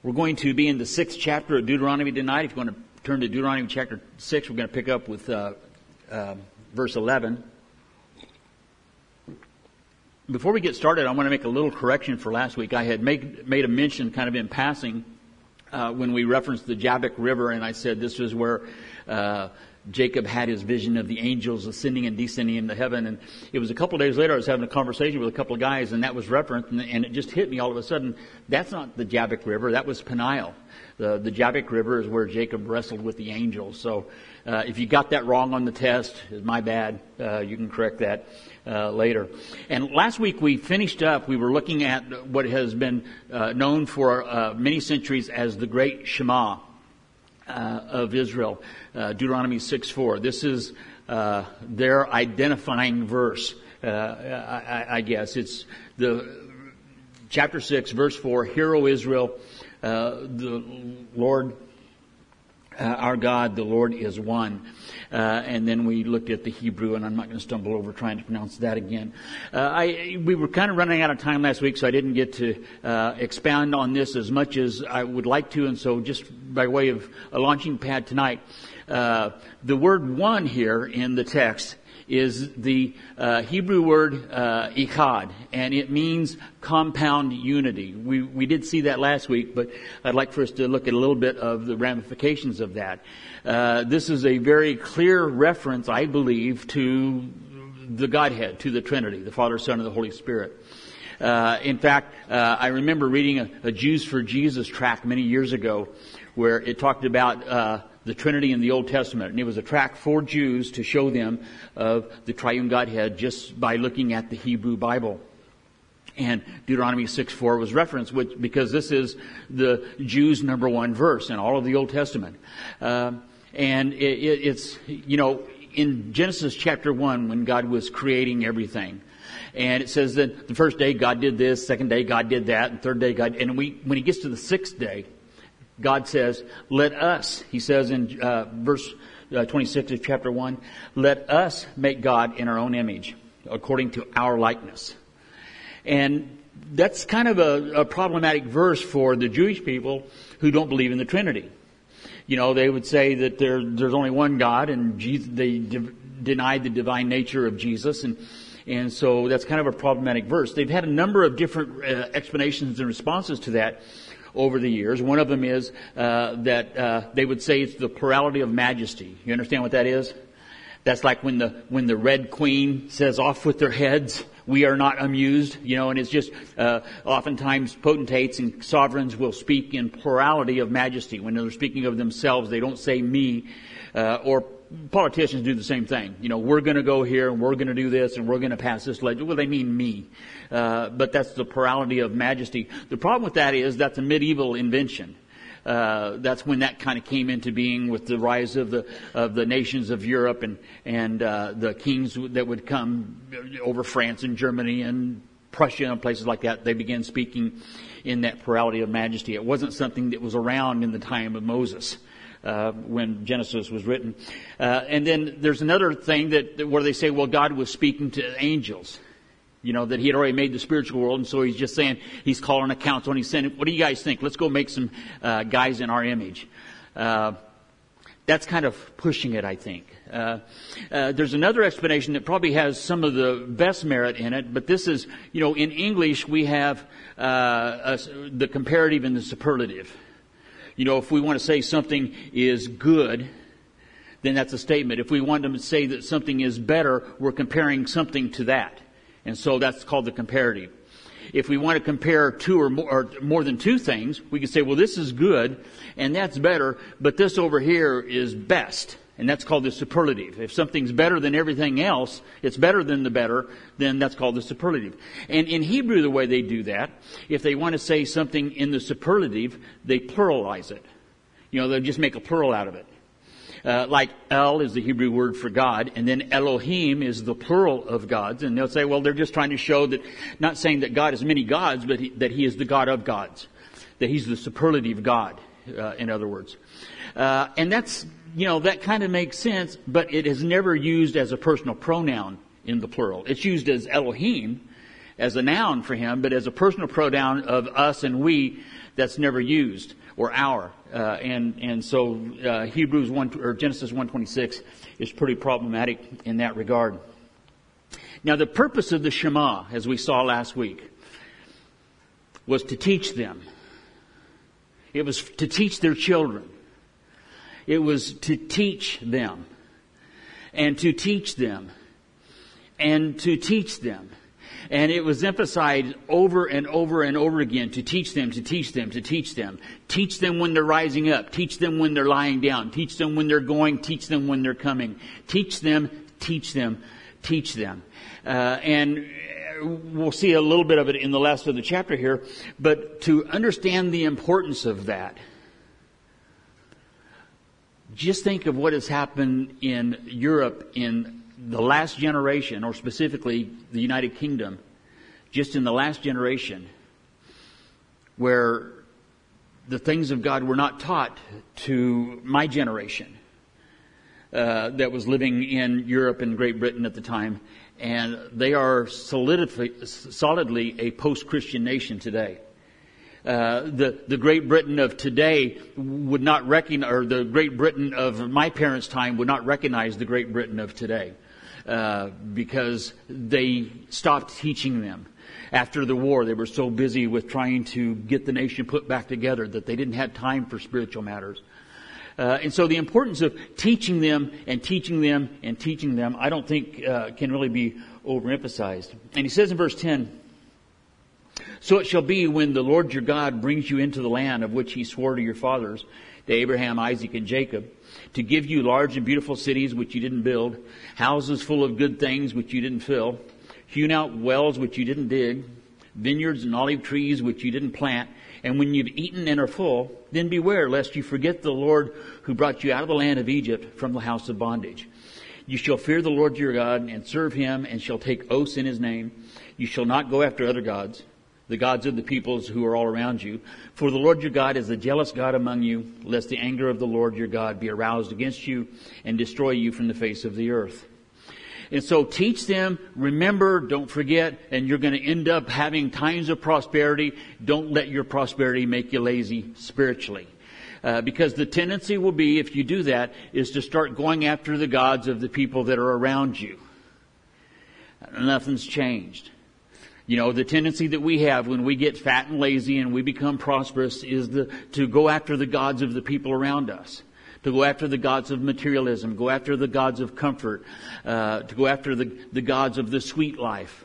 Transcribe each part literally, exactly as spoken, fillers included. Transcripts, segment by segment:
We're going to be in the sixth chapter of Deuteronomy tonight. If you want to turn to Deuteronomy chapter six, we're going to pick up with uh, uh, verse eleven. Before we get started, I want to make a little correction for last week. I had made, made a mention kind of in passing uh, when we referenced the Jabbok River, and I said this was where uh, Jacob had his vision of the angels ascending and descending into heaven. And it was a couple of days later I was having a conversation with a couple of guys, and that was referenced, and, and it just hit me all of a sudden. That's not the Jabbok River. That was Peniel. The, the Jabbok River is where Jacob wrestled with the angels. So uh, if you got that wrong on the test, it's my bad. Uh, you can correct that uh, later. And last week we finished up. We were looking at what has been uh, known for uh, many centuries as the Great Shema Uh, of Israel, uh, Deuteronomy six four. This is uh, their identifying verse, uh, I, I guess. It's the chapter six, verse four. Hear, O Israel, uh, the Lord, uh, our God, the Lord is one. Uh, and then we looked at the Hebrew, and I'm not going to stumble over trying to pronounce that again. Uh, I, we were kind of running out of time last week, so I didn't get to uh, expound on this as much as I would like to, and so just by way of a launching pad tonight, uh, the word one here in the text is the uh, Hebrew word uh, echad, and it means compound unity. We we did see that last week, but I'd like for us to look at a little bit of the ramifications of that. Uh, this is a very clear reference, I believe, to the Godhead, to the Trinity, the Father, Son, and the Holy Spirit. Uh, in fact, uh, I remember reading a, a Jews for Jesus tract many years ago where it talked about uh, the Trinity in the Old Testament. And it was a tract for Jews to show them of the triune Godhead just by looking at the Hebrew Bible. And Deuteronomy six four was referenced, which, because this is the Jews' number one verse in all of the Old Testament. Um, and it, it, it's, you know, in Genesis chapter one, when God was creating everything, and it says that the first day God did this, second day God did that, and third day God, and we, when he gets to the sixth day, God says, let us, he says in uh, verse uh, twenty-six of chapter one, let us make God in our own image, according to our likeness. And that's kind of a, a problematic verse for the Jewish people who don't believe in the Trinity. You know, they would say that there, there's only one God, and Jesus, they de- denied the divine nature of Jesus, and and so that's kind of a problematic verse. They've had a number of different uh, explanations and responses to that over the years. One of them is uh, that uh, they would say it's the plurality of majesty. You understand what that is? That's like when the when the Red Queen says, "Off with their heads, we are not amused," you know, and it's just uh, oftentimes potentates and sovereigns will speak in plurality of majesty. When they're speaking of themselves, they don't say me, uh, or politicians do the same thing. You know, we're going to go here and we're going to do this and we're going to pass this legislation. Well, they mean me. Uh, but that's the plurality of majesty. The problem with that is that's a medieval invention. Uh, that's when that kind of came into being with the rise of the of the nations of Europe and and uh, the kings that would come over France and Germany and Prussia and places like that. They began speaking in that plurality of majesty. It wasn't something that was around in the time of Moses uh, when Genesis was written. Uh, and then there's another thing that where they say, well, God was speaking to angels. You know, that he had already made the spiritual world, and so he's just saying, he's calling a council, and he's saying, what do you guys think? Let's go make some uh, guys in our image. Uh, that's kind of pushing it, I think. Uh, uh, there's another explanation that probably has some of the best merit in it, but this is, you know, in English we have uh, a, the comparative and the superlative. You know, if we want to say something is good, then that's a statement. If we want to say that something is better, we're comparing something to that. And so that's called the comparative. If we want to compare two or more, or more than two things, we can say, well, this is good and that's better, but this over here is best. And that's called the superlative. If something's better than everything else, it's better than the better, then that's called the superlative. And in Hebrew, the way they do that, if they want to say something in the superlative, they pluralize it. You know, they'll just make a plural out of it. Uh, like El is the Hebrew word for God, and then Elohim is the plural of gods. And they'll say, well, they're just trying to show that, not saying that God has many gods, but he, that he is the God of gods. That he's the superlative God, uh, in other words. Uh, and that's, you know, that kind of makes sense, but it is never used as a personal pronoun in the plural. It's used as Elohim, as a noun for him, but as a personal pronoun of us and we, that's never used, or our. Uh, and and so uh, Hebrews one or Genesis one twenty-six is pretty problematic in that regard. Now, the purpose of the Shema, as we saw last week, was to teach them. It was to teach their children. It was to teach them, and to teach them, and to teach them. And it was emphasized over and over and over again to teach them, to teach them, to teach them. Teach them when they're rising up. Teach them when they're lying down. Teach them when they're going. Teach them when they're coming. Teach them, teach them, teach them. Uh, and we'll see a little bit of it in the last of the chapter here. But to understand the importance of that, just think of what has happened in Europe in the last generation, or specifically the United Kingdom, just in the last generation, where the things of God were not taught to my generation uh, that was living in Europe and Great Britain at the time. And they are solidly, solidly a post-Christian nation today. Uh, the, the Great Britain of today would not recognize, or the Great Britain of my parents' time would not recognize the Great Britain of today. Uh, because they stopped teaching them. After the war, they were so busy with trying to get the nation put back together that they didn't have time for spiritual matters. Uh, and so the importance of teaching them and teaching them and teaching them, I don't think uh, can really be overemphasized. And he says in verse ten, "So it shall be when the Lord your God brings you into the land of which he swore to your fathers, to Abraham, Isaac, and Jacob, to give you large and beautiful cities which you didn't build, houses full of good things which you didn't fill, hewn out wells which you didn't dig, vineyards and olive trees which you didn't plant. And when you've eaten and are full, then beware lest you forget the Lord who brought you out of the land of Egypt from the house of bondage. You shall fear the Lord your God and serve him, and shall take oaths in his name. You shall not go after other gods, the gods of the peoples who are all around you. For the Lord your God is a jealous God among you, lest the anger of the Lord your God be aroused against you and destroy you from the face of the earth." And so teach them, remember, don't forget, and you're going to end up having times of prosperity. Don't let your prosperity make you lazy spiritually. Uh, because the tendency will be, if you do that, is to start going after the gods of the people that are around you. Nothing's changed. You know, the tendency that we have when we get fat and lazy and we become prosperous is the, to go after the gods of the people around us. To go after the gods of materialism, go after the gods of comfort, uh, to go after the, the gods of the sweet life.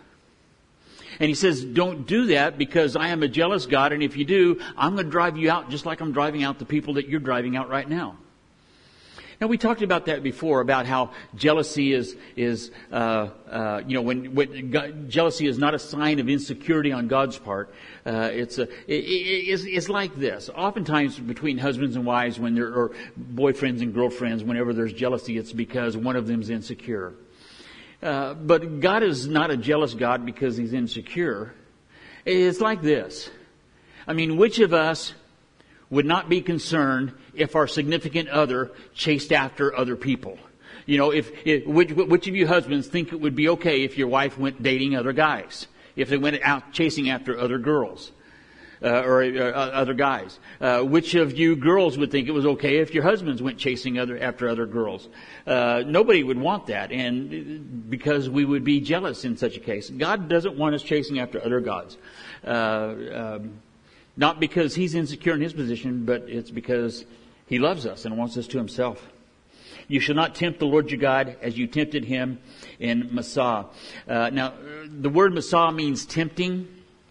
And he says, don't do that, because I am a jealous God, and if you do, I'm going to drive you out just like I'm driving out the people that you're driving out right now. Now, we talked about that before, about how jealousy is, is uh, uh, you know, when, when God, jealousy is not a sign of insecurity on God's part. Uh, it's, a, it, it, it's, it's like this. Oftentimes between husbands and wives, when there are boyfriends and girlfriends, whenever there's jealousy, it's because one of them's insecure. Uh, but God is not a jealous God because he's insecure. It's like this. I mean, which of us would not be concerned if our significant other chased after other people? You know, if, if which, which of you husbands think it would be okay if your wife went dating other guys, if they went out chasing after other girls uh, or uh, other guys? Uh, which of you girls would think it was okay if your husbands went chasing other after other girls? Uh, nobody would want that, and because we would be jealous in such a case. God doesn't want us chasing after other gods. Uh, um, Not because he's insecure in his position, but it's because he loves us and wants us to himself. You shall not tempt the Lord your God as you tempted him in Massah. Uh, now, the word Massah means tempting.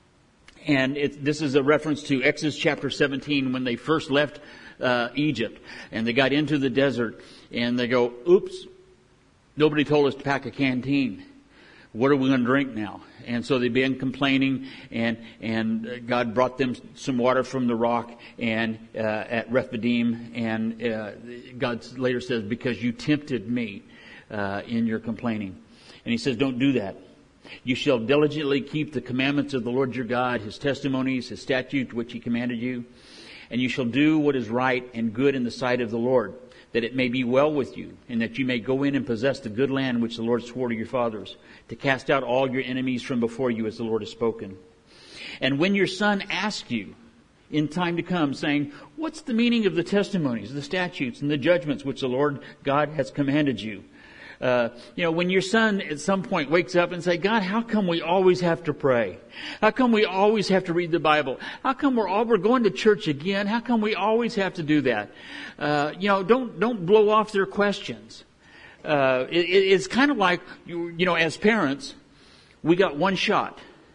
And it, this is a reference to Exodus chapter seventeen, when they first left uh, Egypt. And they got into the desert. And they go, oops, nobody told us to pack a canteen. What are we going to drink now? And so they began complaining, and and God brought them some water from the rock and uh, at Rephidim, and uh, God later says, because you tempted me uh, in your complaining. And he says, don't do that. You shall diligently keep the commandments of the Lord your God, his testimonies, his statutes which he commanded you, and you shall do what is right and good in the sight of the Lord. that it may be well with you, and that you may go in and possess the good land which the Lord swore to your fathers, to cast out all your enemies from before you, as the Lord has spoken. And when your son asks you in time to come, saying, what's the meaning of the testimonies, the statutes, and the judgments which the Lord God has commanded you? Uh, you know, when your son at some point wakes up and say, God, how come we always have to pray? How come we always have to read the Bible? How come we're all, we're going to church again? How come we always have to do that? Uh, you know, don't, don't blow off their questions. Uh, it, it's kind of like, you, you know, as parents, we got one shot.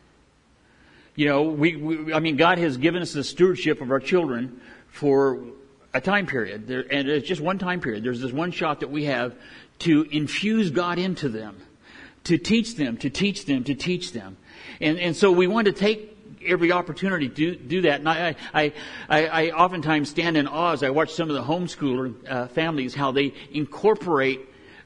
You know, we, we, I mean, God has given us the stewardship of our children for a time period. There, and it's just one time period. There's this one shot that we have to infuse God into them, to teach them, to teach them, to teach them. And, and so we want to take every opportunity to do, do that. And I, I, I, I oftentimes stand in awe as I watch some of the homeschooler uh, families, how they incorporate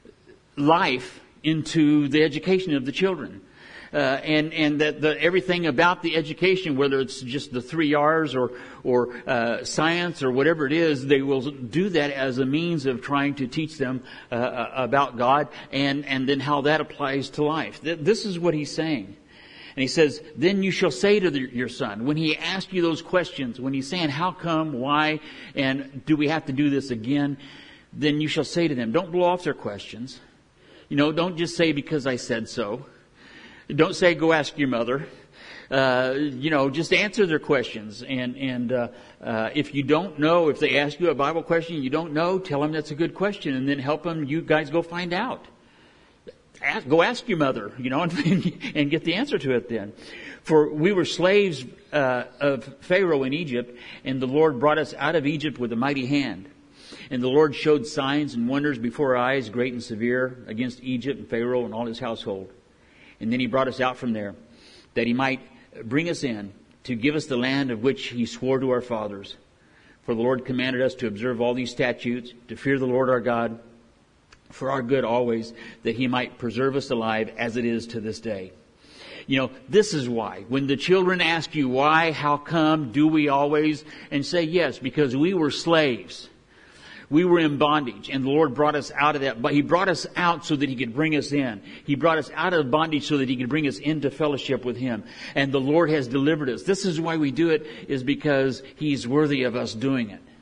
life into the education of the children. Uh, and, and that the, everything about the education, whether it's just the three R's or, or, uh, science or whatever it is, they will do that as a means of trying to teach them, uh, about God and, and then how that applies to life. This is what he's saying. And he says, then you shall say to the, your son, when he asks you those questions, when he's saying, how come, why, and do we have to do this again? Then you shall say to them, don't blow off their questions. You know, don't just say because I said so. Don't say, go ask your mother. Uh, you know, just answer their questions. And, and, uh, uh, if you don't know, if they ask you a Bible question you don't know, tell them that's a good question and then help them, you guys go find out. Ask, go ask your mother, you know, and, and get the answer to it then. For we were slaves, uh, of Pharaoh in Egypt, and the Lord brought us out of Egypt with a mighty hand. And the Lord showed signs and wonders before our eyes, great and severe, against Egypt and Pharaoh and all his household. And then he brought us out from there, that he might bring us in to give us the land of which he swore to our fathers. For the Lord commanded us to observe all these statutes, to fear the Lord our God, for our good always, that he might preserve us alive as it is to this day. You know, this is why. When the children ask you why, how come, do we always, and say yes, because we were slaves. We were in bondage, and the Lord brought us out of that. But He brought us out so that He could bring us in. He brought us out of bondage so that He could bring us into fellowship with Him. And the Lord has delivered us. This is why we do it, is because He's worthy of us doing it.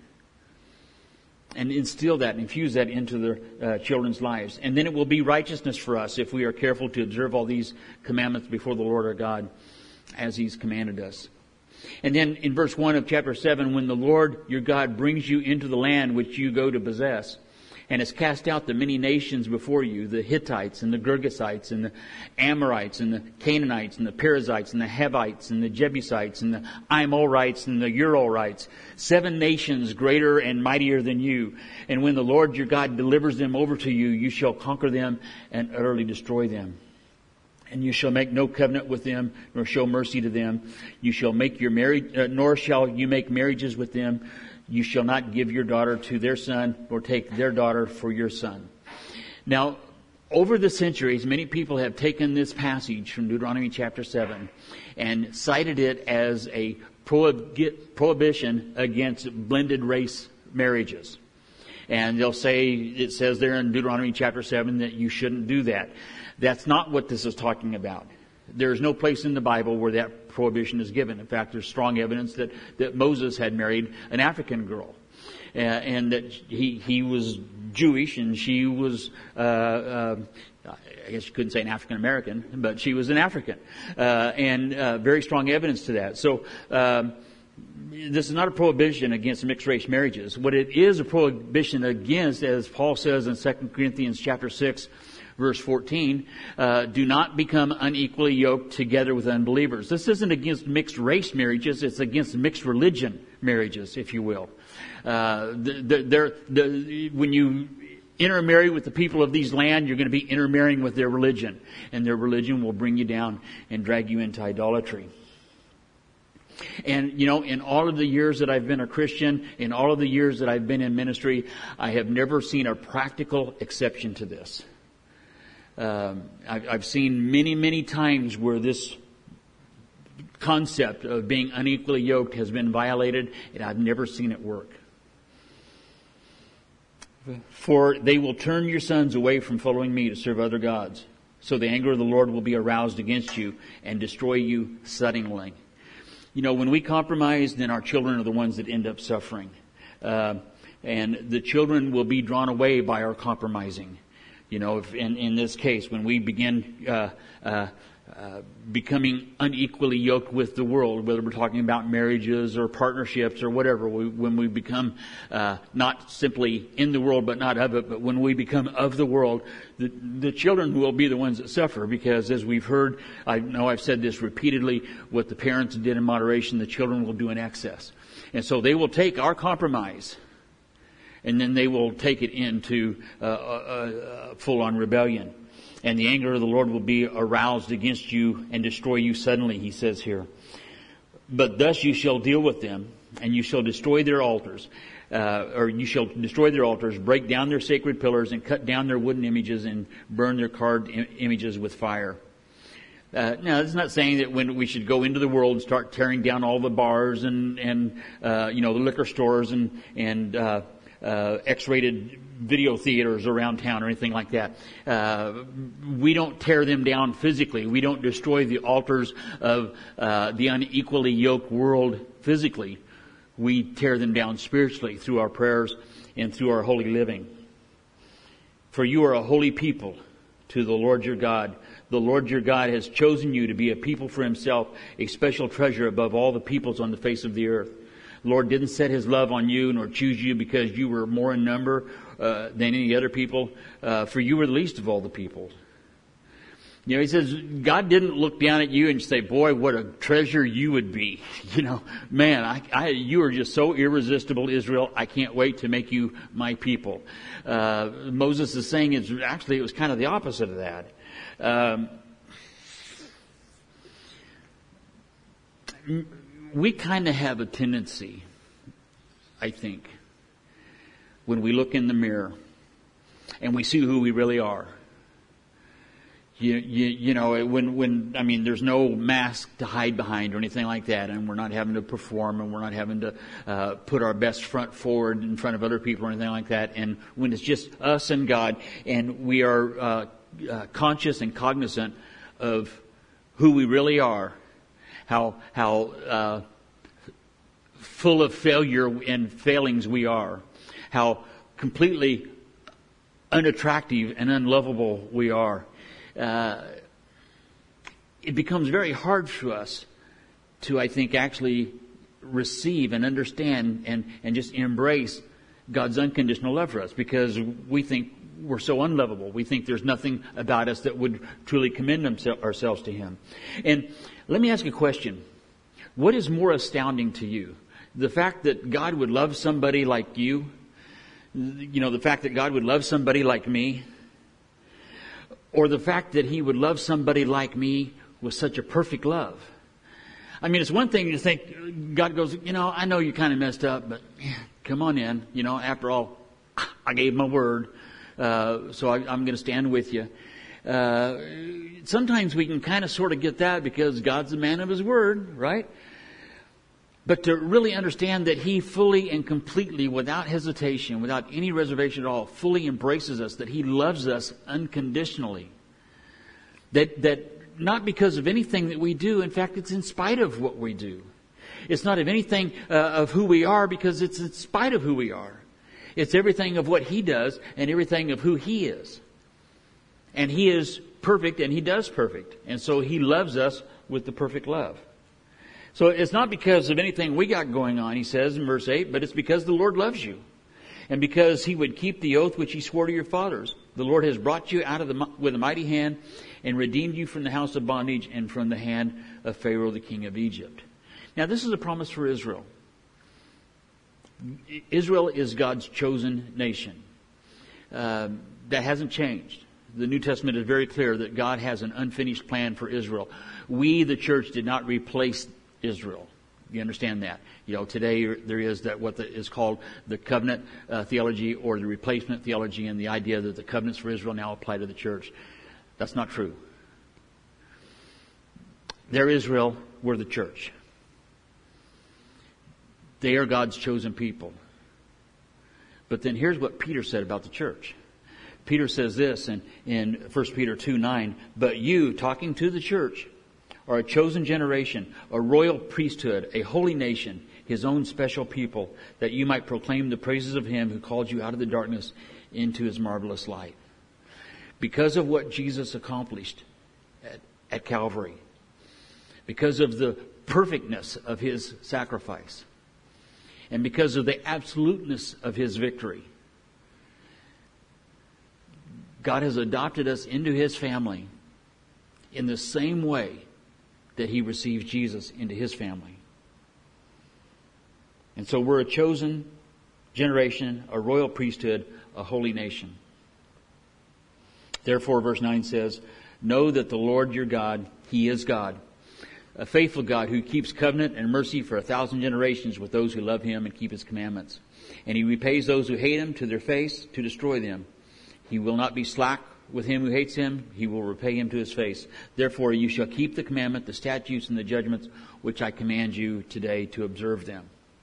And instill that, and infuse that into their uh, children's lives. And then it will be righteousness for us if we are careful to observe all these commandments before the Lord our God, as He's commanded us. And then in verse one of chapter seven, when the Lord your God brings you into the land which you go to possess, and has cast out the many nations before you, the Hittites and the Girgasites and the Amorites and the Canaanites and the Perizzites and the Hivites and the Jebusites and the Amorites and the Urites, seven nations greater and mightier than you. And when the Lord your God delivers them over to you, you shall conquer them and utterly destroy them. And you shall make no covenant with them, nor show mercy to them. You shall make your marriage, uh, nor shall you make marriages with them. You shall not give your daughter to their son, nor take their daughter for your son. Now, over the centuries, many people have taken this passage from Deuteronomy chapter seven and cited it as a prohib- prohibition against blended race marriages. And they'll say, it says there in Deuteronomy chapter seven that you shouldn't do that. That's not what this is talking about. There is no place in the Bible where that prohibition is given. In fact, there's strong evidence that, that Moses had married an African girl. Uh, and that he, he was Jewish and she was, uh, uh, I guess you couldn't say an African American, but she was an African. Uh, and, uh, very strong evidence to that. So, um, this is not a prohibition against mixed race marriages. What it is a prohibition against, as Paul says in Second Corinthians chapter six, verse fourteen, uh, do not become unequally yoked together with unbelievers. This isn't against mixed race marriages, it's against mixed religion marriages, if you will. Uh, the, the, the, when you intermarry with the people of these land, you're going to be intermarrying with their religion. And their religion will bring you down and drag you into idolatry. And, you know, in all of the years that I've been a Christian, in all of the years that I've been in ministry, I have never seen a practical exception to this. Um, I've, I've seen many, many times where this concept of being unequally yoked has been violated, and I've never seen it work. For they will turn your sons away from following me to serve other gods. So the anger of the Lord will be aroused against you and destroy you suddenly. You know, when we compromise, then our children are the ones that end up suffering. Uh, and the children will be drawn away by our compromising. You know, if in, in this case, when we begin uh, uh, uh, becoming unequally yoked with the world, whether we're talking about marriages or partnerships or whatever, we, when we become uh, not simply in the world but not of it, but when we become of the world, the, the children will be the ones that suffer, because as we've heard, I know I've said this repeatedly, what the parents did in moderation, the children will do in excess. And so they will take our compromise, and then they will take it into uh, uh, uh, full-on rebellion. And the anger of the Lord will be aroused against you and destroy you suddenly, he says here. But thus you shall deal with them, and you shall destroy their altars, uh, or you shall destroy their altars, break down their sacred pillars, and cut down their wooden images, and burn their carved im- images with fire. Uh, now, it's not saying that when we should go into the world and start tearing down all the bars and, and uh, you know, the liquor stores and, and uh, uh, X-rated video theaters around town or anything like that. Uh, we don't tear them down physically. We don't destroy the altars of uh, the unequally yoked world physically. We tear them down spiritually through our prayers and through our holy living. For you are a holy people to the Lord your God. The Lord your God has chosen you to be a people for himself, a special treasure above all the peoples on the face of the earth. The Lord didn't set his love on you nor choose you because you were more in number uh, than any other people, uh, for you were the least of all the peoples. You know, he says, God didn't look down at you and say, boy, what a treasure you would be. You know, man, I, I, you are just so irresistible, Israel. I can't wait to make you my people. Uh, Moses is saying, it's actually, it was kind of the opposite of that. Um, we kind of have a tendency, I think, when we look in the mirror and we see who we really are. You, you, you know, when, when, I mean, there's no mask to hide behind or anything like that, and we're not having to perform, and we're not having to uh, put our best front forward in front of other people or anything like that. And when it's just us and God, and we are uh, uh, conscious and cognizant of who we really are, how how uh, full of failure and failings we are, how completely unattractive and unlovable we are. Uh, it becomes very hard for us to, I think, actually receive and understand and, and just embrace God's unconditional love for us, because we think we're so unlovable. We think there's nothing about us that would truly commend ourselves to him. And let me ask you a question. What is more astounding to you? The fact that God would love somebody like you? You know, the fact that God would love somebody like me? Or the fact that he would love somebody like me with such a perfect love? I mean, it's one thing to think, God goes, you know, I know you kind of messed up, but yeah, come on in. You know, after all, I gave my word, uh, so I, I'm going to stand with you. Uh, sometimes we can kind of sort of get that because God's a man of his word, right? But to really understand that he fully and completely, without hesitation, without any reservation at all, fully embraces us, that he loves us unconditionally. That, that not because of anything that we do, in fact, it's in spite of what we do. It's not of anything uh, of who we are, because it's in spite of who we are. It's everything of what he does and everything of who he is. And he is perfect and he does perfect. And so he loves us with the perfect love. So it's not because of anything we got going on, he says in verse eight, but it's because the Lord loves you. And because he would keep the oath which he swore to your fathers. The Lord has brought you out of the, with a mighty hand and redeemed you from the house of bondage and from the hand of Pharaoh, the king of Egypt. Now this is a promise for Israel. Israel is God's chosen nation. Uh, that hasn't changed. The New Testament is very clear that God has an unfinished plan for Israel. We, the church, did not replace Israel. You understand that? You know, today there is that what the, is called the covenant uh, theology or the replacement theology, and the idea that the covenants for Israel now apply to the church. That's not true. They're Israel, we're the church. They are God's chosen people. But then here's what Peter said about the church. Peter says this in, in First Peter two nine, but you, talking to the church, are a chosen generation, a royal priesthood, a holy nation, his own special people, that you might proclaim the praises of him who called you out of the darkness into his marvelous light. Because of what Jesus accomplished at, at Calvary, because of the perfectness of his sacrifice, and because of the absoluteness of his victory, God has adopted us into his family in the same way that he received Jesus into his family. And so we're a chosen generation, a royal priesthood, a holy nation. Therefore, verse nine says, know that the Lord your God, he is God, a faithful God who keeps covenant and mercy for a thousand generations with those who love him and keep his commandments. And he repays those who hate him to their face to destroy them. He will not be slack with him who hates him. He will repay him to his face. Therefore, you shall keep the commandment, the statutes, and the judgments which I command you today to observe them.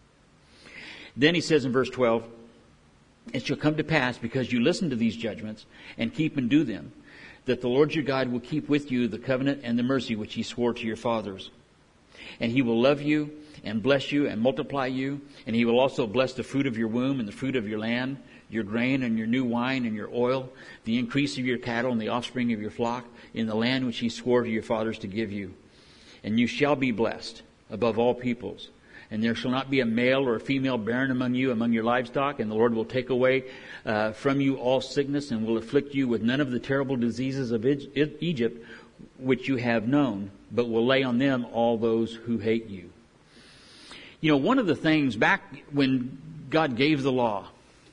Then he says in verse twelve, it shall come to pass, because you listen to these judgments and keep and do them, that the Lord your God will keep with you the covenant and the mercy which he swore to your fathers. And he will love you and bless you and multiply you. And he will also bless the fruit of your womb and the fruit of your land, your grain and your new wine and your oil, the increase of your cattle and the offspring of your flock, in the land which he swore to your fathers to give you. And you shall be blessed above all peoples. And there shall not be a male or a female barren among you, among your livestock. And the Lord will take away uh, from you all sickness, and will afflict you with none of the terrible diseases of Egypt, which you have known, but will lay on them all those who hate you. You know, one of the things back when God gave the law,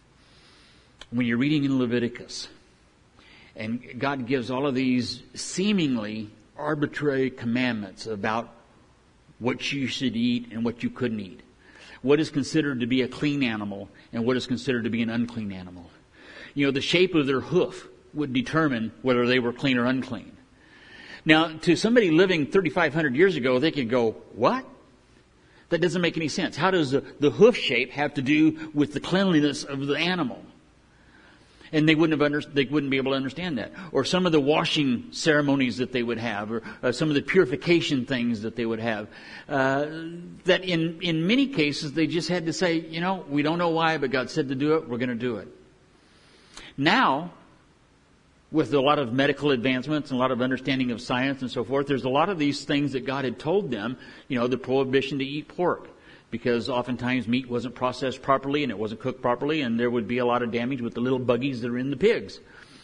when you're reading in Leviticus, and God gives all of these seemingly arbitrary commandments about what you should eat and what you couldn't eat, what is considered to be a clean animal and what is considered to be an unclean animal. You know, the shape of their hoof would determine whether they were clean or unclean. Now, to somebody living thirty-five hundred years ago, they could go, what? That doesn't make any sense. How does the, the hoof shape have to do with the cleanliness of the animal? And they wouldn't have under, they wouldn't be able to understand that. Or some of the washing ceremonies that they would have, or uh, some of the purification things that they would have. Uh, that in, in many cases they just had to say, you know, we don't know why, but God said to do it, we're going to do it. Now, with a lot of medical advancements and a lot of understanding of science and so forth, there's a lot of these things that God had told them, you know, the prohibition to eat pork. Because oftentimes meat wasn't processed properly and it wasn't cooked properly, and there would be a lot of damage with the little buggies that are in the pigs.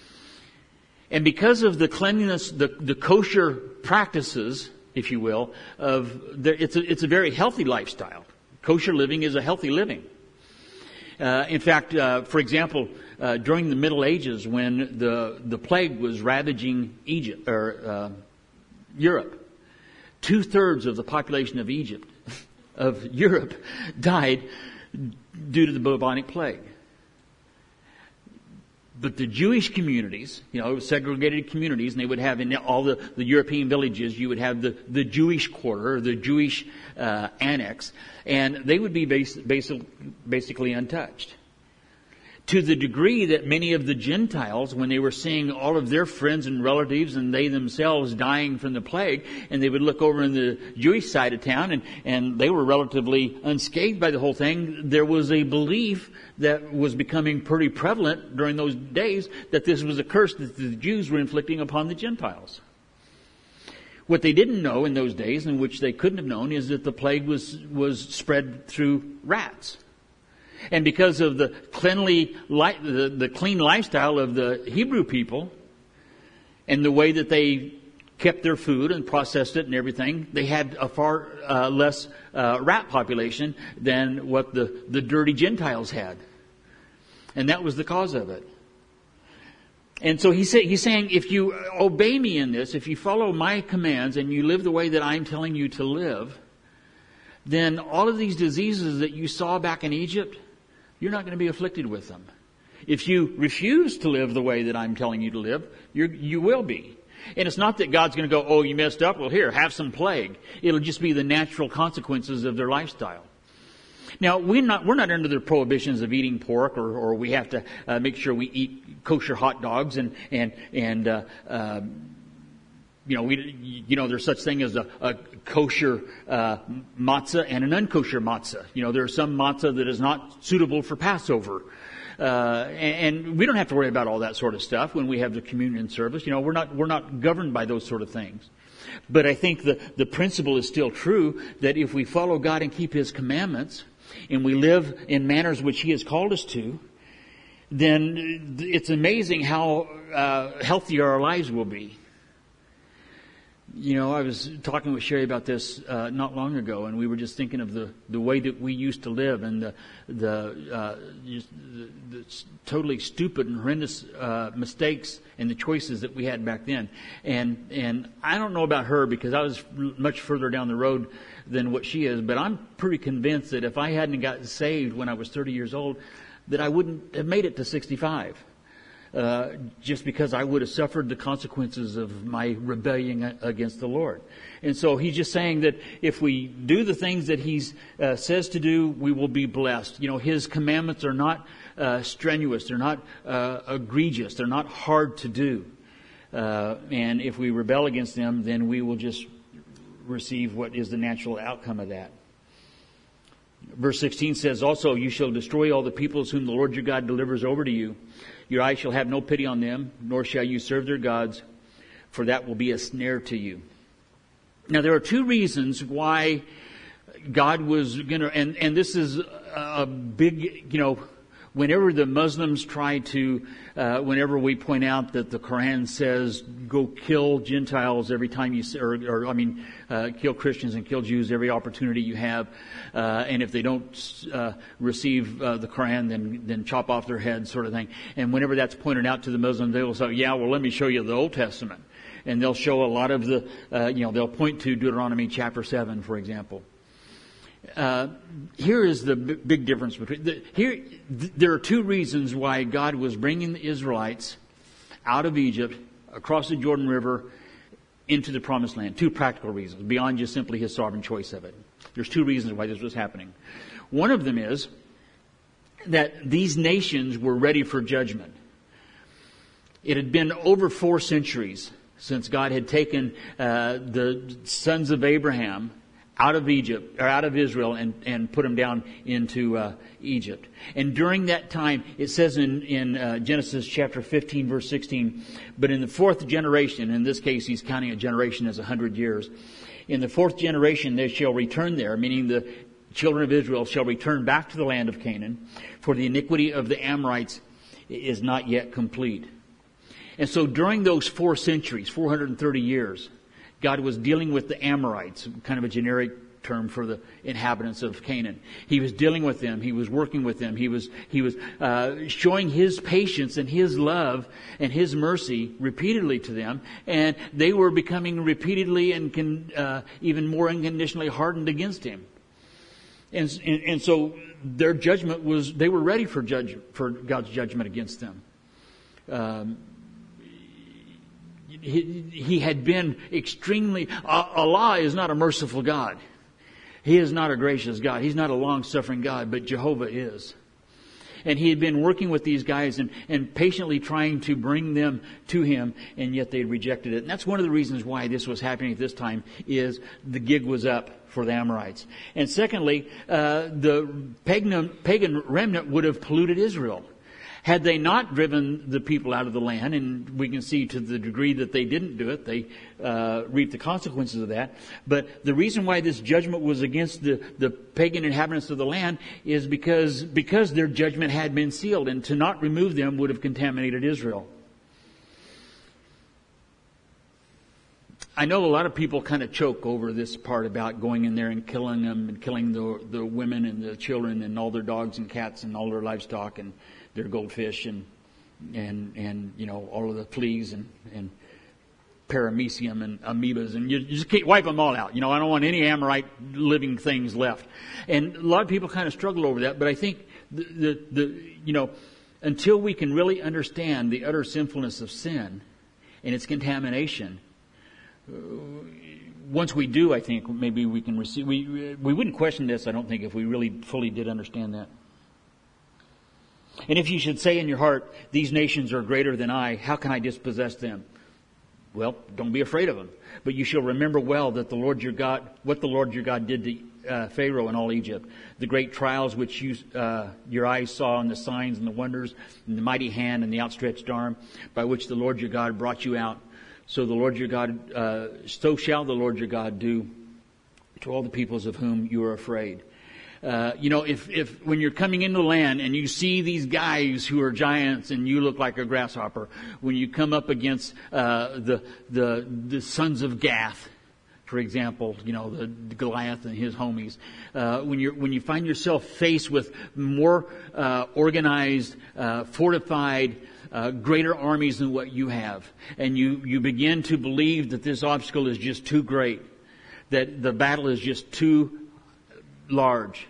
And because of the cleanliness, the, the kosher practices, if you will, of the, it's a, it's a very healthy lifestyle. Kosher living is a healthy living. Uh, in fact, uh, for example, uh, during the Middle Ages, when the the plague was ravaging Egypt or uh, Europe, two thirds of the population of Egypt. of Europe died due to the bubonic plague. But the Jewish communities, you know, segregated communities, and they would have in all the, the European villages, you would have the, the Jewish quarter, the Jewish uh, annex, and they would be bas- basic, basically untouched. To the degree that many of the Gentiles, when they were seeing all of their friends and relatives and they themselves dying from the plague, and they would look over in the Jewish side of town, and, and they were relatively unscathed by the whole thing, there was a belief that was becoming pretty prevalent during those days that this was a curse that the Jews were inflicting upon the Gentiles. What they didn't know in those days, and which they couldn't have known, is that the plague was, was spread through rats. And because of the cleanly, the, the clean lifestyle of the Hebrew people and the way that they kept their food and processed it and everything, they had a far uh, less uh, rat population than what the, the dirty Gentiles had. And that was the cause of it. And so he's, say, he's saying, if you obey me in this, if you follow my commands and you live the way that I'm telling you to live, then all of these diseases that you saw back in Egypt, you're not going to be afflicted with them. If you refuse to live the way that I'm telling you to live, you're, you will be. And it's not that God's going to go, oh, you messed up, well, here, have some plague. It'll just be the natural consequences of their lifestyle. Now, we're not, we're not under the prohibitions of eating pork, or, or we have to uh, make sure we eat kosher hot dogs and, and, and, uh, uh, you know, we, you know, there's such thing as a, a kosher, uh, matzah and an unkosher matzah. You know, there's some matzah that is not suitable for Passover. Uh, and, and we don't have to worry about all that sort of stuff when we have the communion service. You know, we're not, we're not governed by those sort of things. But I think the, the principle is still true that if we follow God and keep His commandments, and we live in manners which He has called us to, then it's amazing how uh, healthy our lives will be. You know, I was talking with Sherry about this uh, not long ago, and we were just thinking of the, the way that we used to live and the the, uh, just the, the totally stupid and horrendous uh, mistakes and the choices that we had back then. And and I don't know about her because I was much further down the road than what she is, but I'm pretty convinced that if I hadn't gotten saved when I was thirty years old, that I wouldn't have made it to sixty-five. Uh, just because I would have suffered the consequences of my rebellion against the Lord. And so He's just saying that if we do the things that He uh, says to do, we will be blessed. You know, His commandments are not uh, strenuous. They're not uh, egregious. They're not hard to do. Uh, and if we rebel against them, then we will just receive what is the natural outcome of that. Verse sixteen says, also, you shall destroy all the peoples whom the Lord your God delivers over to you. Your eyes shall have no pity on them, nor shall you serve their gods, for that will be a snare to you. Now, there are two reasons why God was going to, and, and this is a big, you know, whenever the Muslims try to, uh, whenever we point out that the Quran says, go kill Gentiles every time you, or, or I mean, uh, kill Christians and kill Jews every opportunity you have, uh, and if they don't uh, receive uh, the Quran, then then chop off their heads, sort of thing. And whenever that's pointed out to the Muslims, they will say, yeah, well, let me show you the Old Testament. And they'll show a lot of the, uh, you know, they'll point to Deuteronomy chapter seven, for example. Uh, here is the b- big difference between the, here. Th- there are two reasons why God was bringing the Israelites out of Egypt, across the Jordan River, into the Promised Land. Two practical reasons, beyond just simply His sovereign choice of it. There's two reasons why this was happening. One of them is that these nations were ready for judgment. It had been over four centuries since God had taken uh, the sons of Abraham out of Egypt, or out of Israel, and, and put them down into uh, Egypt. And during that time, it says in, in uh, Genesis chapter fifteen, verse sixteen, but in the fourth generation, in this case he's counting a generation as a hundred years, in the fourth generation they shall return there, meaning the children of Israel shall return back to the land of Canaan, for the iniquity of the Amorites is not yet complete. And so during those four centuries, four hundred thirty years, God was dealing with the Amorites, kind of a generic term for the inhabitants of Canaan. He was dealing with them. He was working with them. He was he was uh, showing His patience and His love and His mercy repeatedly to them, and they were becoming repeatedly and can, uh, even more unconditionally hardened against Him. And, and and so their judgment was, they were ready for judge for God's judgment against them. Um, He, he had been extremely, Allah is not a merciful God. He is not a gracious God. He's not a long-suffering God, but Jehovah is. And He had been working with these guys and, and patiently trying to bring them to Him, and yet they rejected it. And that's one of the reasons why this was happening at this time, is the gig was up for the Amorites. And secondly, uh, the pagan, pagan remnant would have polluted Israel. Had they not driven the people out of the land, and we can see to the degree that they didn't do it, they uh, reaped the consequences of that. But the reason why this judgment was against the, the pagan inhabitants of the land is because, because their judgment had been sealed, and to not remove them would have contaminated Israel. I know a lot of people kind of choke over this part about going in there and killing them, and killing the, the women and the children and all their dogs and cats and all their livestock and their goldfish and, and, and, you know, all of the fleas and, and paramecium and amoebas, and you, you just can't wipe them all out. You know, I don't want any Amorite living things left. And a lot of people kind of struggle over that, but I think the, the, the, you know, until we can really understand the utter sinfulness of sin and its contamination, once we do, I think maybe we can receive. We we wouldn't question this, I don't think, if we really fully did understand that. And if you should say in your heart, "These nations are greater than I, how can I dispossess them?" Well, don't be afraid of them. But you shall remember well that the Lord your God, what the Lord your God did to uh, Pharaoh and all Egypt, the great trials which you, uh, your eyes saw, and the signs and the wonders, and the mighty hand and the outstretched arm, by which the Lord your God brought you out. So the Lord your God, uh, so shall the Lord your God do to all the peoples of whom you are afraid. Uh, you know, if, if, when you're coming into the land and you see these guys who are giants and you look like a grasshopper, when you come up against, uh, the, the, the sons of Gath, for example, you know, the, the Goliath and his homies, uh, when you're, when you find yourself faced with more, uh, organized, uh, fortified, uh, greater armies than what you have, and you, you begin to believe that this obstacle is just too great, that the battle is just too large,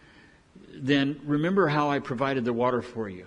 then remember how I provided the water for you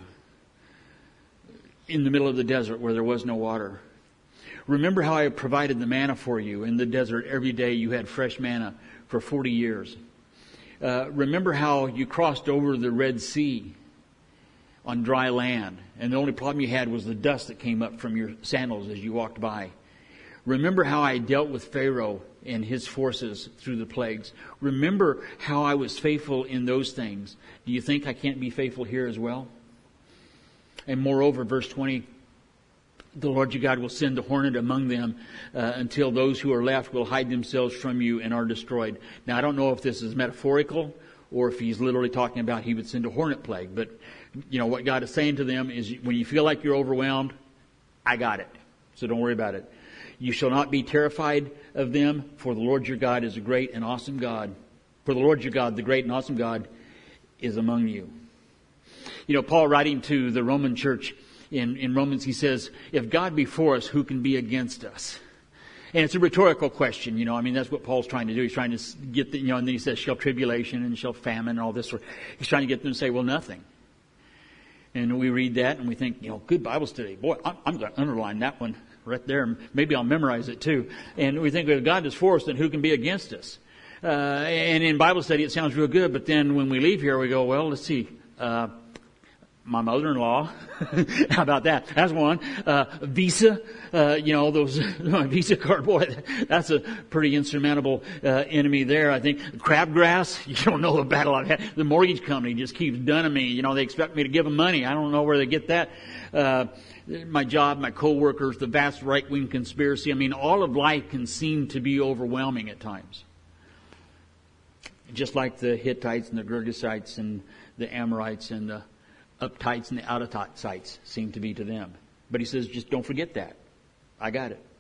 in the middle of the desert where there was no water. Remember how I provided the manna for you in the desert. Every day you had fresh manna for forty years. Uh, remember how you crossed over the Red Sea on dry land, and the only problem you had was the dust that came up from your sandals as you walked by. Remember how I dealt with Pharaoh and his forces through the plagues. Remember how I was faithful in those things. Do you think I can't be faithful here as well? And moreover, verse twenty, the Lord your God will send a hornet among them uh, until those who are left will hide themselves from you and are destroyed. Now, I don't know if this is metaphorical or if he's literally talking about he would send a hornet plague. But, you know, what God is saying to them is when you feel like you're overwhelmed, I got it. So don't worry about it. You shall not be terrified of them, for the Lord your God is a great and awesome God. For the Lord your God, the great and awesome God, is among you. You know, Paul writing to the Roman church in, in Romans, he says, if God be for us, who can be against us? And it's a rhetorical question, you know. I mean, that's what Paul's trying to do. He's trying to get the, you know, and then he says, shall tribulation and shall famine and all this. He's trying to get them to say, well, nothing. And we read that and we think, you know, good Bible study. Boy, I'm, I'm going to underline that one right there. Maybe I'll memorize it too. And we think, if God is for us, then who can be against us? Uh, and in Bible study, it sounds real good. But then when we leave here, we go, well, let's see. Uh, my mother-in-law. How about that? That's one. Uh, Visa. Uh, you know, those, my Visa card, boy, that's a pretty insurmountable, uh, enemy there. I think crabgrass. You don't know the battle I've had. The mortgage company just keeps dunning me. You know, they expect me to give them money. I don't know where they get that. Uh, my job, my coworkers, the vast right-wing conspiracy. I mean, all of life can seem to be overwhelming at times. Just like the Hittites and the Girgasites and the Amorites and the uptights and the out-of-sites seem to be to them. But he says, just don't forget that. I got it.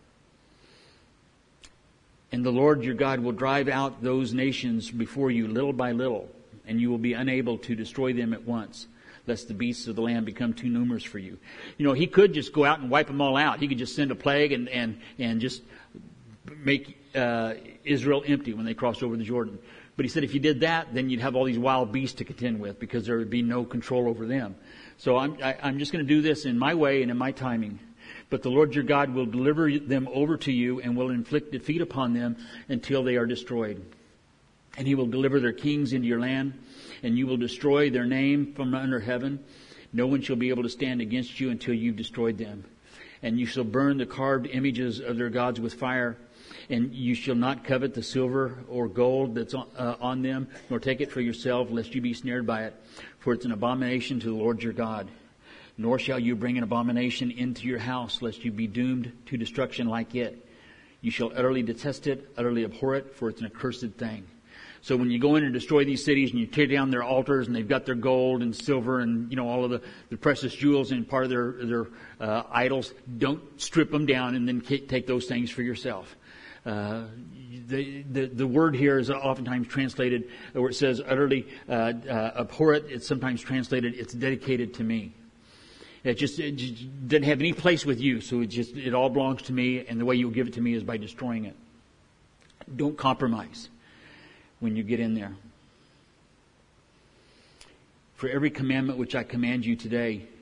And the Lord your God will drive out those nations before you little by little, and you will be unable to destroy them at once, lest the beasts of the land become too numerous for you. You know, he could just go out and wipe them all out. He could just send a plague and, and, and just make uh, Israel empty when they crossed over the Jordan. But he said if you did that, then you'd have all these wild beasts to contend with because there would be no control over them. So I'm, I, I'm just going to do this in my way and in my timing. But the Lord your God will deliver them over to you and will inflict defeat upon them until they are destroyed. And he will deliver their kings into your land, and you will destroy their name from under heaven. No one shall be able to stand against you until you've destroyed them. And you shall burn the carved images of their gods with fire. And you shall not covet the silver or gold that's on, uh, on them, nor take it for yourself, lest you be snared by it. For it's an abomination to the Lord your God. Nor shall you bring an abomination into your house, lest you be doomed to destruction like it. You shall utterly detest it, utterly abhor it, for it's an accursed thing. So when you go in and destroy these cities and you tear down their altars and they've got their gold and silver and, you know, all of the, the precious jewels and part of their, their uh, idols, don't strip them down and then take those things for yourself. Uh, the, the, the word here is oftentimes translated, where it says utterly uh, uh, abhor it. It's sometimes translated, it's dedicated to me. It just, it just doesn't have any place with you, so it just, it all belongs to me, and the way you'll give it to me is by destroying it. Don't compromise when you get in there. For every commandment which I command you today,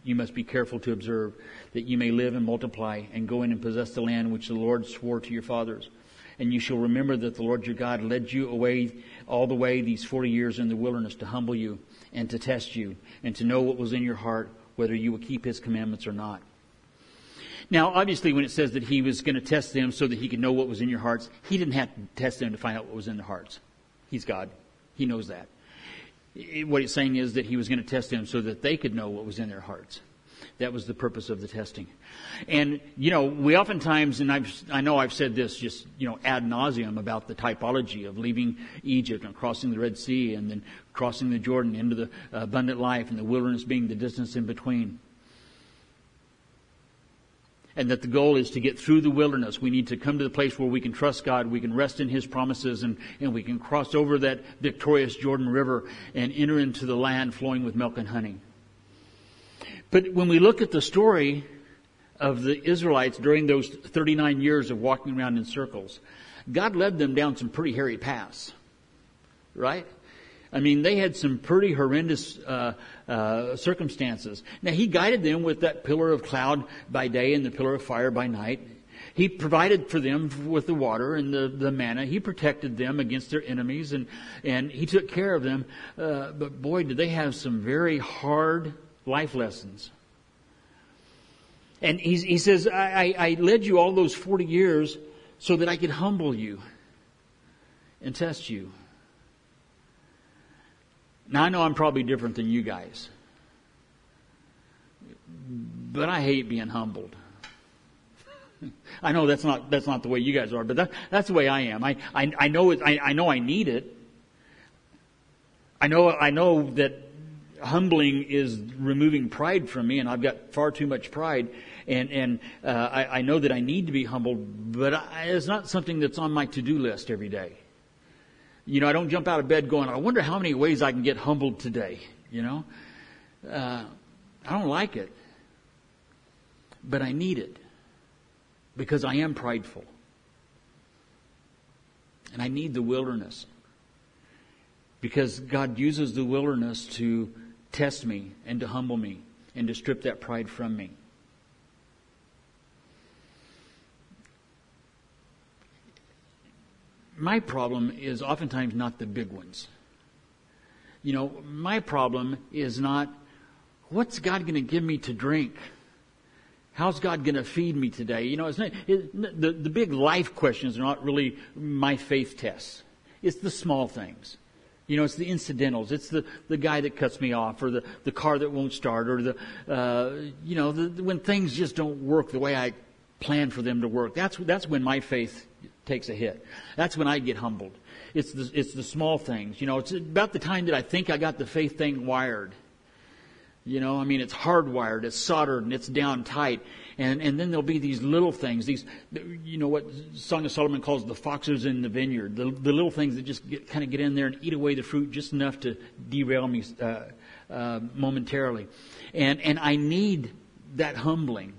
you must be careful to observe, that you may live and multiply and go in and possess the land which the Lord swore to your fathers. And you shall remember that the Lord your God led you away all the way these forty years in the wilderness to humble you and to test you and to know what was in your heart, whether you would keep his commandments or not. Now, obviously, when it says that he was going to test them so that he could know what was in your hearts, he didn't have to test them to find out what was in their hearts. He's God. He knows that. What it's saying is that he was going to test them so that they could know what was in their hearts. That was the purpose of the testing. And, you know, we oftentimes, and I've, I know I've said this just, you know, ad nauseum about the typology of leaving Egypt and crossing the Red Sea and then crossing the Jordan into the abundant life and the wilderness being the distance in between. And that the goal is to get through the wilderness. We need to come to the place where we can trust God, we can rest in his promises, and, and we can cross over that victorious Jordan River and enter into the land flowing with milk and honey. But when we look at the story of the Israelites during those thirty-nine years of walking around in circles, God led them down some pretty hairy paths. Right? I mean, they had some pretty horrendous uh, uh, circumstances. Now, he guided them with that pillar of cloud by day and the pillar of fire by night. He provided for them with the water and the, the manna. He protected them against their enemies, and, and he took care of them. Uh, but boy, did they have some very hard life lessons. And he, he says, I, I led you all those forty years so that I could humble you and test you. Now, I know I'm probably different than you guys, but I hate being humbled. I know that's not that's not the way you guys are, but that, that's the way I am. I I, I know it. I, I know I need it. I know I know that humbling is removing pride from me, and I've got far too much pride, and and uh, I, I know that I need to be humbled, but I, it's not something that's on my to-do list every day. You know, I don't jump out of bed going, I wonder how many ways I can get humbled today. You know, uh, I don't like it, but I need it because I am prideful, and I need the wilderness because God uses the wilderness to test me and to humble me and to strip that pride from me. My problem is oftentimes not the big ones. You know, my problem is not, what's God going to give me to drink? How's God going to feed me today? You know, it's not, it, the, the big life questions are not really my faith tests. It's the small things. You know, it's the incidentals. It's the, the guy that cuts me off, or the, the car that won't start, or the, uh, you know, the, when things just don't work the way I planned for them to work. That's, that's when my faith takes a hit. That's when I get humbled. It's the, it's the small things. You know, it's about the time that I think I got the faith thing wired. You know, I mean, it's hardwired, it's soldered, and it's down tight. And, and then there'll be these little things, these, you know, what Song of Solomon calls the foxes in the vineyard. The, the little things that just get, kind of get in there and eat away the fruit just enough to derail me uh, uh, momentarily. And, and I need that humbling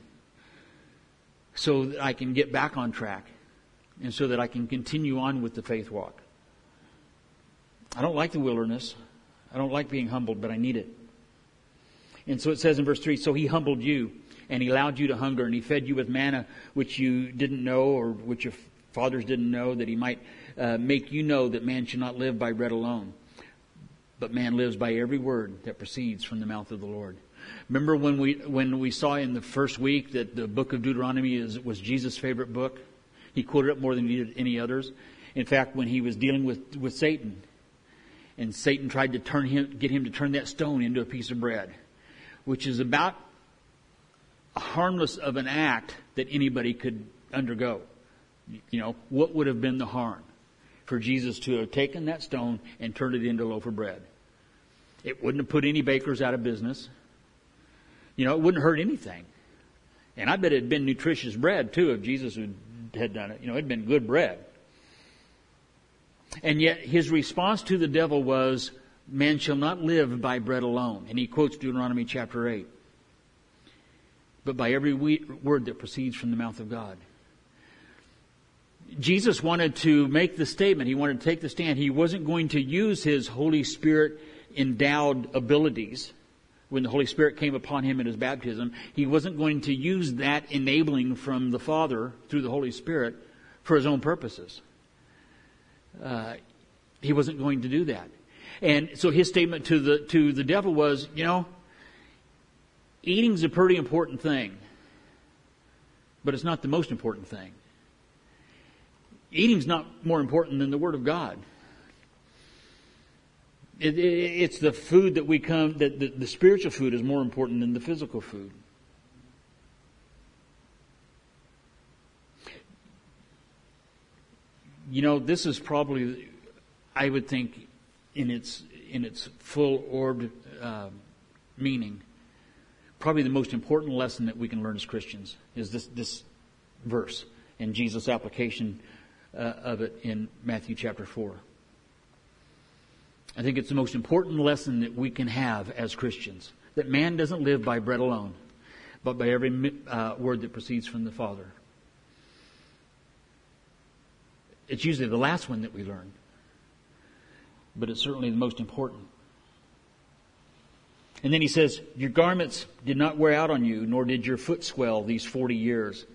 so that I can get back on track and so that I can continue on with the faith walk. I don't like the wilderness. I don't like being humbled, but I need it. And so it says in verse three, so he humbled you, and he allowed you to hunger, and he fed you with manna, which you didn't know, or which your fathers didn't know, that he might uh, make you know that man should not live by bread alone, but man lives by every word that proceeds from the mouth of the Lord. Remember when we when we saw in the first week that the book of Deuteronomy is, was Jesus' favorite book? He quoted it more than he did any others. In fact, when he was dealing with, with Satan, and Satan tried to turn him, get him to turn that stone into a piece of bread, which is about harmless of an act that anybody could undergo. You know, what would have been the harm for Jesus to have taken that stone and turned it into a loaf of bread? It wouldn't have put any bakers out of business. You know, it wouldn't hurt anything. And I bet it had been nutritious bread too if Jesus had done it. You know, it had been good bread. And yet his response to the devil was, man shall not live by bread alone. And he quotes Deuteronomy chapter eight. But by every word that proceeds from the mouth of God. Jesus wanted to make the statement. He wanted to take the stand. He wasn't going to use his Holy Spirit endowed abilities, when the Holy Spirit came upon him in his baptism, he wasn't going to use that enabling from the Father through the Holy Spirit for his own purposes. Uh, he wasn't going to do that. And so his statement to the to the devil was, you know, eating's a pretty important thing, but it's not the most important thing. Eating's not more important than the Word of God. It, it, it's the food that we come, that the, the spiritual food is more important than the physical food. You know, this is probably, I would think, in its in its full orbed uh, meaning, probably the most important lesson that we can learn as Christians is this this verse and Jesus' application uh, of it in Matthew chapter four. I think it's the most important lesson that we can have as Christians, that man doesn't live by bread alone, but by every uh, word that proceeds from the Father. It's usually the last one that we learn, but it's certainly the most important. And then he says, your garments did not wear out on you, nor did your foot swell these forty years.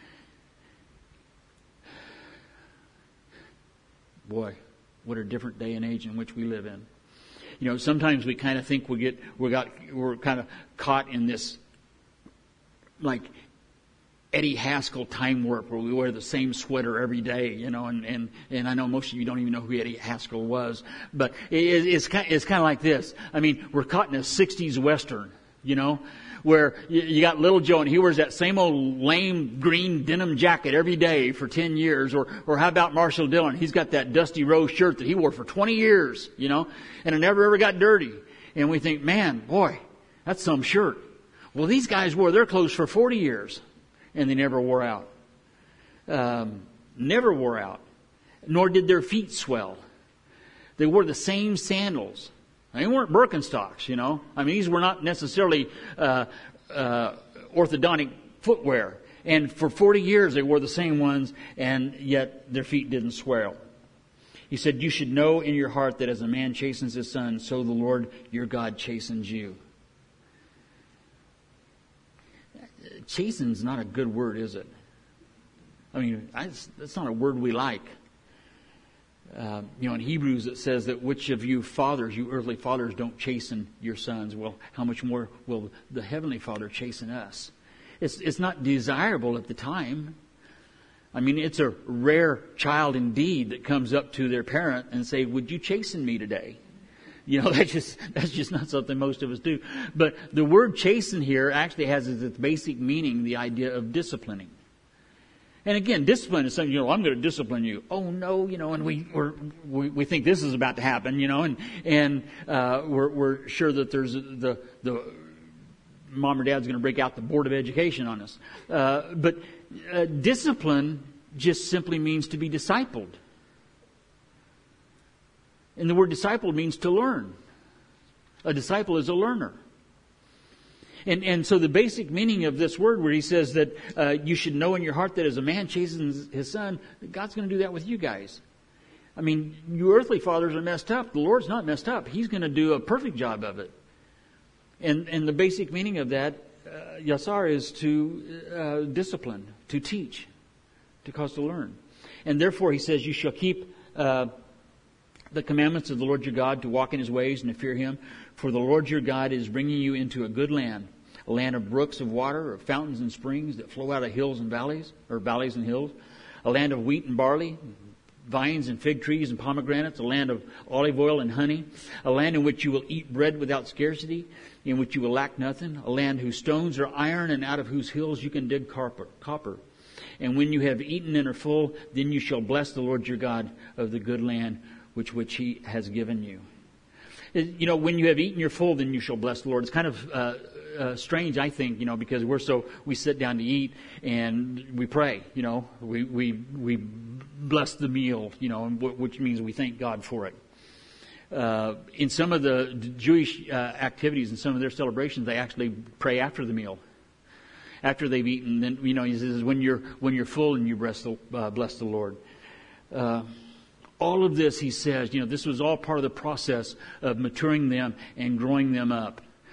Boy, what a different day and age in which we live in. You know, sometimes we kind of think we get, we got, we're kind of caught in this, like, Eddie Haskell time warp where we wear the same sweater every day, you know, and, and, and I know most of you don't even know who Eddie Haskell was, but it, it's kind, it's kind of like this. I mean, we're caught in a sixties Western, you know, where you, you got Little Joe and he wears that same old lame green denim jacket every day for ten years, or, or how about Marshall Dillon? He's got that Dusty Rose shirt that he wore for twenty years, you know, and it never ever got dirty. And we think, man, boy, that's some shirt. Well, these guys wore their clothes for forty years. And they never wore out. Um, never wore out. Nor did their feet swell. They wore the same sandals. They weren't Birkenstocks, you know. I mean, these were not necessarily uh, uh, orthodontic footwear. And for forty years they wore the same ones, and yet their feet didn't swell. He said, you should know in your heart that as a man chastens his son, so the Lord your God chastens you. Chasten's not a good word, is it? I mean, I, that's not a word we like. Uh, you know, in Hebrews it says that which of you fathers, you earthly fathers, don't chasten your sons. Well, how much more will the Heavenly Father chasten us? It's, it's not desirable at the time. I mean, it's a rare child indeed that comes up to their parent and say, would you chasten me today? You know, that's just, that's just not something most of us do. But the word chasten here actually has as its basic meaning the idea of disciplining. And again, discipline is something, you know, I'm going to discipline you. Oh no, you know, and we we're, we we think this is about to happen, you know, and and uh, we're we're sure that there's the the mom or dad's going to break out the Board of Education on us. Uh, but uh, discipline just simply means to be discipled. And the word disciple means to learn. A disciple is a learner. And and so the basic meaning of this word where he says that uh, you should know in your heart that as a man chastens his son, that God's going to do that with you guys. I mean, you earthly fathers are messed up. The Lord's not messed up. He's going to do a perfect job of it. And and the basic meaning of that, uh, yasar, is to uh, discipline, to teach, to cause to learn. And therefore he says you shall keep Uh, the commandments of the Lord your God, to walk in his ways and to fear him. For the Lord your God is bringing you into a good land, a land of brooks of water, of fountains and springs that flow out of hills and valleys, or valleys and hills, a land of wheat and barley, vines and fig trees and pomegranates, a land of olive oil and honey, a land in which you will eat bread without scarcity, in which you will lack nothing, a land whose stones are iron and out of whose hills you can dig copper. copper. And when you have eaten and are full, then you shall bless the Lord your God of the good land which which he has given you. You know, when you have eaten your full, then you shall bless the Lord. It's kind of uh, uh, strange, I think, you know, because we're so, we sit down to eat and we pray, you know, we we we bless the meal, you know, which means we thank God for it. Uh, in some of the Jewish uh, activities and some of their celebrations, they actually pray after the meal. After they've eaten, then, you know, he says, when you're when you're full and you bless the, uh, bless the Lord. Uh, All of this, he says, you know, this was all part of the process of maturing them and growing them up.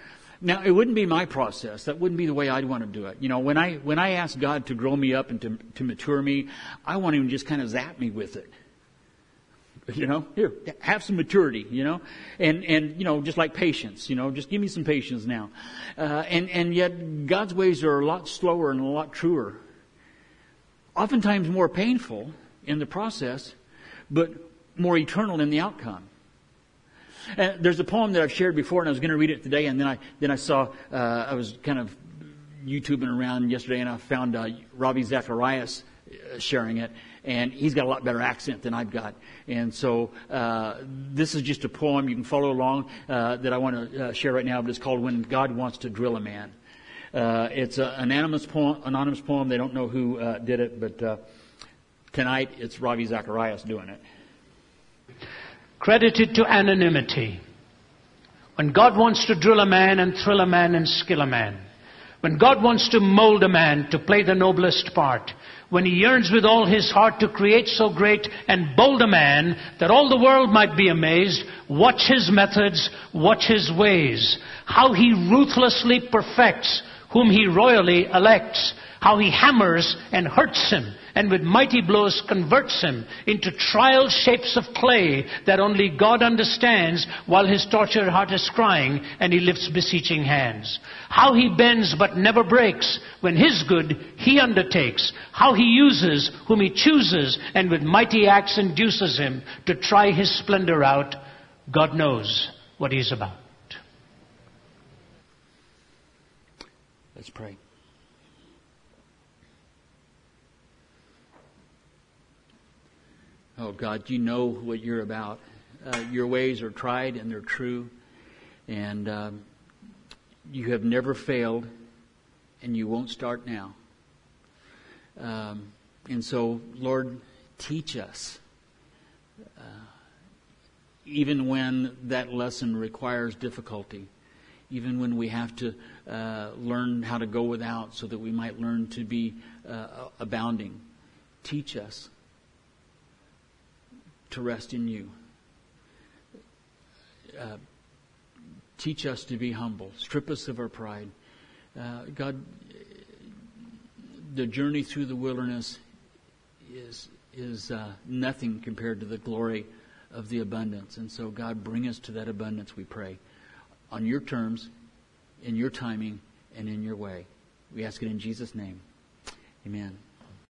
Now, it wouldn't be my process. That wouldn't be the way I'd want to do it. You know, when I when I ask God to grow me up and to, to mature me, I want Him to just kind of zap me with it. You know, here, have some maturity, you know, and, and, you know, just like patience, you know, just give me some patience now. Uh, and, and yet God's ways are a lot slower and a lot truer. Oftentimes more painful in the process, but more eternal in the outcome. Uh, there's a poem that I've shared before, and I was going to read it today, and then I, then I saw, uh, I was kind of YouTubing around yesterday, and I found, uh, Ravi Zacharias sharing it. And he's got a lot better accent than I've got. And so uh, this is just a poem. You can follow along uh, that I want to uh, share right now. But it's called When God Wants to Drill a Man. Uh, it's an anonymous poem, anonymous poem. They don't know who uh, did it. But uh, tonight it's Ravi Zacharias doing it. Credited to anonymity. When God wants to drill a man and thrill a man and skill a man. When God wants to mold a man to play the noblest part. When He yearns with all His heart to create so great and bold a man that all the world might be amazed, watch His methods, watch His ways. How He ruthlessly perfects whom He royally elects. How He hammers and hurts him and with mighty blows converts him into trial shapes of clay that only God understands while His tortured heart is crying and He lifts beseeching hands. How He bends but never breaks when His good He undertakes. How He uses whom He chooses and with mighty acts induces him to try His splendor out. God knows what He's about. Let's pray. Oh, God, You know what You're about. Uh, your ways are tried and they're true. And um, You have never failed, and You won't start now. Um, and so, Lord, teach us. Uh, even when that lesson requires difficulty. Even when we have to uh, learn how to go without so that we might learn to be uh, abounding. Teach us to rest in You. Uh, teach us to be humble. Strip us of our pride. Uh, God, the journey through the wilderness is is uh, nothing compared to the glory of the abundance. And so, God, bring us to that abundance, we pray, on Your terms, in Your timing, and in Your way. We ask it in Jesus' name. Amen.